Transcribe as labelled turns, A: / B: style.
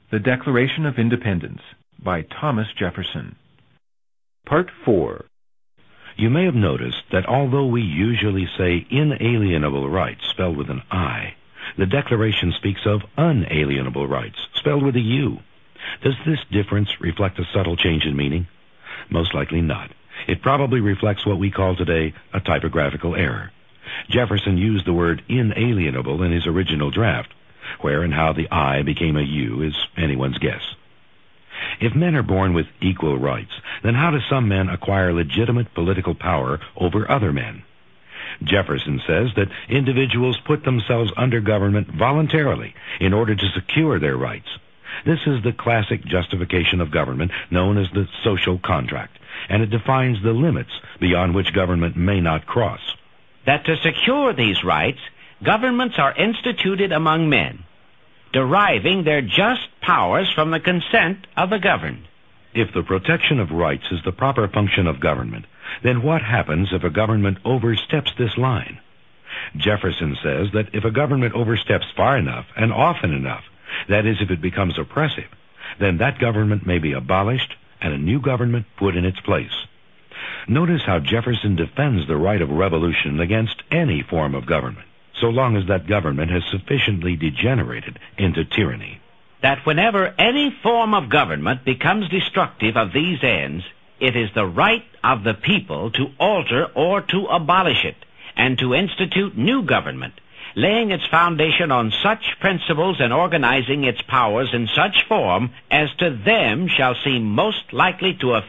A: The Declaration of Independence by Thomas Jefferson. Part 4.
B: You may have noticed that although we usually say inalienable rights spelled with an I, the Declaration speaks of unalienable rights spelled with a U. Does this difference reflect a subtle change in meaning? Most likely not. It probably reflects what we call today a typographical error. Jefferson used the word inalienable in his original draft. Where and how the I became a U is anyone's guess. If men are born with equal rights, then how do some men acquire legitimate political power over other men? Jefferson says that individuals put themselves under government voluntarily in order to secure their rights. This is the classic justification of government known as the social contract, and it defines the limits beyond which government may not cross.
C: That to secure these rights, governments are instituted among men, deriving their just powers from the consent of the governed.
B: If the protection of rights is the proper function of government, then what happens if a government oversteps this line? Jefferson says that if a government oversteps far enough and often enough, that is, if it becomes oppressive, then that government may be abolished and a new government put in its place. Notice how Jefferson defends the right of revolution against any form of government, so long as that government has sufficiently degenerated into tyranny.
C: That whenever any form of government becomes destructive of these ends, it is the right of the people to alter or to abolish it, and to institute new government, laying its foundation on such principles and organizing its powers in such form as to them shall seem most likely to